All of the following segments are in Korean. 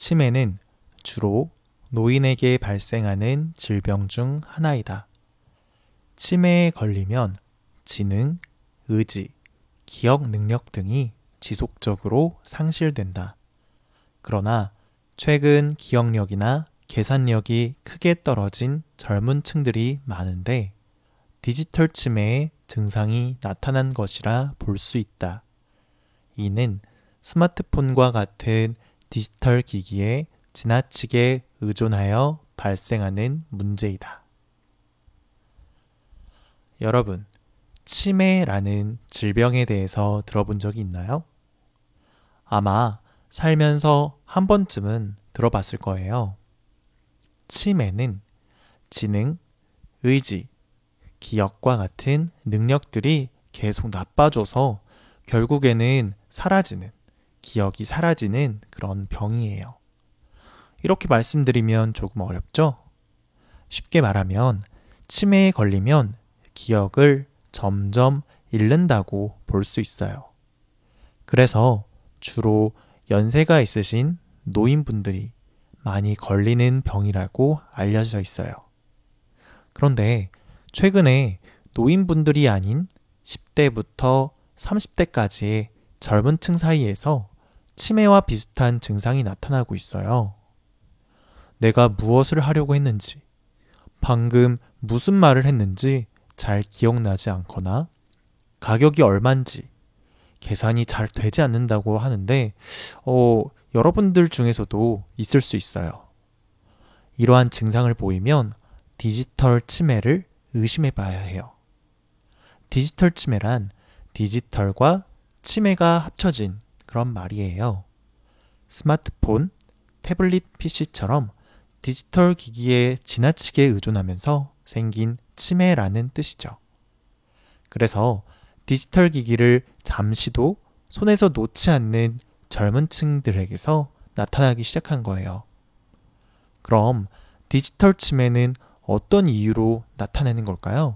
치매는 주로 노인에게 발생하는 질병 중 하나이다. 치매에 걸리면 지능, 의지, 기억 능력 등이 지속적으로 상실된다. 그러나 최근 기억력이나 계산력이 크게 떨어진 젊은 층들이 많은데 디지털 치매의 증상이 나타난 것이라 볼 수 있다. 이는 스마트폰과 같은 디지털 기기에 지나치게 의존하여 발생하는 문제이다. 여러분, 치매라는 질병에 대해서 들어본 적이 있나요? 아마 살면서 한 번쯤은 들어봤을 거예요. 치매는 지능, 의지, 기억과 같은 능력들이 계속 나빠져서 결국에는 기억이 사라지는 그런 병이에요. 이렇게 말씀드리면 조금 어렵죠? 쉽게 말하면 치매에 걸리면 기억을 점점 잃는다고 볼 수 있어요. 그래서 주로 연세가 있으신 노인분들이 많이 걸리는 병이라고 알려져 있어요. 그런데 최근에 노인분들이 아닌 10대부터 30대까지의 젊은 층 사이에서 치매와 비슷한 증상이 나타나고 있어요. 내가 무엇을 하려고 했는지, 방금 무슨 말을 했는지 잘 기억나지 않거나 가격이 얼만지 계산이 잘 되지 않는다고 하는데 여러분들 중에서도 있을 수 있어요. 이러한 증상을 보이면 디지털 치매를 의심해 봐야 해요. 디지털 치매란 디지털과 치매가 합쳐진 그런 말이에요. 스마트폰, 태블릿 PC처럼 디지털 기기에 지나치게 의존하면서 생긴 치매라는 뜻이죠. 그래서 디지털 기기를 잠시도 손에서 놓지 않는 젊은 층들에게서 나타나기 시작한 거예요. 그럼 디지털 치매는 어떤 이유로 나타나는 걸까요?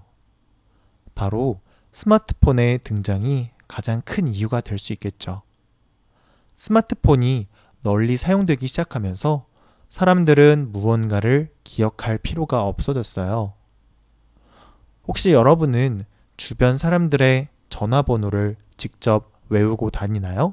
바로 스마트폰의 등장이 가장 큰 이유가 될 수 있겠죠. 스마트폰이 널리 사용되기 시작하면서 사람들은 무언가를 기억할 필요가 없어졌어요. 혹시 여러분은 주변 사람들의 전화번호를 직접 외우고 다니나요?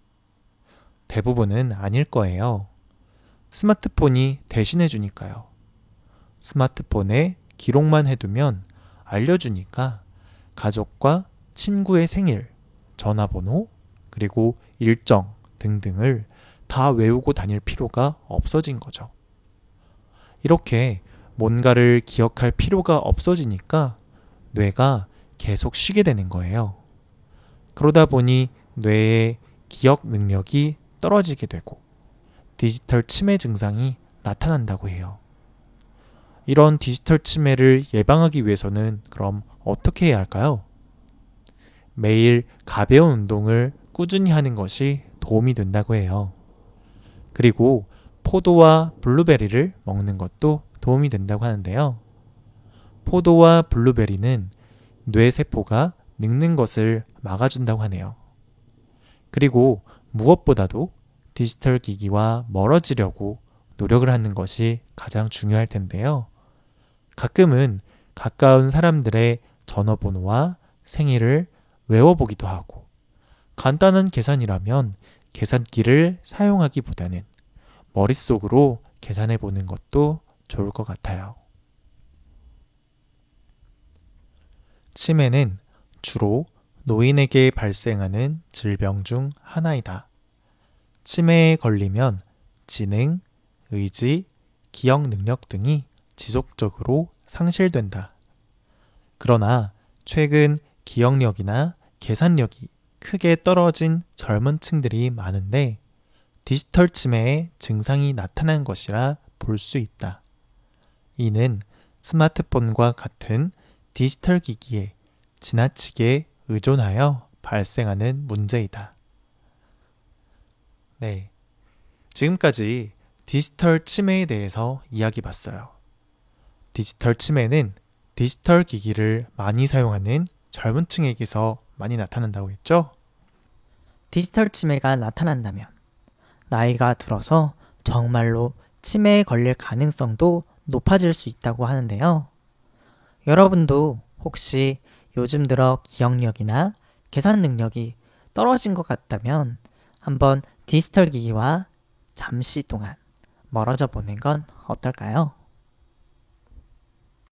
대부분은 아닐 거예요. 스마트폰이 대신해 주니까요. 스마트폰에 기록만 해두면 알려주니까 가족과 친구의 생일, 전화번호, 그리고 일정 등등을 다 외우고 다닐 필요가 없어진 거죠. 이렇게 뭔가를 기억할 필요가 없어지니까 뇌가 계속 쉬게 되는 거예요. 그러다 보니 뇌의 기억 능력이 떨어지게 되고 디지털 치매 증상이 나타난다고 해요. 이런 디지털 치매를 예방하기 위해서는 그럼 어떻게 해야 할까요? 매일 가벼운 운동을 꾸준히 하는 것이 도움이 된다고 해요. 그리고 포도와 블루베리를 먹는 것도 도움이 된다고 하는데요. 포도와 블루베리는 뇌세포가 늙는 것을 막아준다고 하네요. 그리고 무엇보다도 디지털 기기와 멀어지려고 노력을 하는 것이 가장 중요할 텐데요. 가끔은 가까운 사람들의 전화번호와 생일을 외워보기도 하고 간단한 계산이라면 계산기를 사용하기보다는 머릿속으로 계산해보는 것도 좋을 것 같아요. 치매는 주로 노인에게 발생하는 질병 중 하나이다. 치매에 걸리면 지능, 의지, 기억 능력 등이 지속적으로 상실된다. 그러나 최근 기억력이나 계산력이 크게 떨어진 젊은 층들이 많은데 디지털 치매의 증상이 나타난 것이라 볼 수 있다. 이는 스마트폰과 같은 디지털 기기에 지나치게 의존하여 발생하는 문제이다. 네, 지금까지 디지털 치매에 대해서 이야기 봤어요. 디지털 치매는 디지털 기기를 많이 사용하는 젊은 층에게서 많이 나타난다고 했죠? 디지털 치매가 나타난다면 나이가 들어서 정말로 치매에 걸릴 가능성도 높아질 수 있다고 하는데요. 여러분도 혹시 요즘 들어 기억력이나 계산 능력이 떨어진 것 같다면 한번 디지털 기기와 잠시 동안 멀어져 보는 건 어떨까요?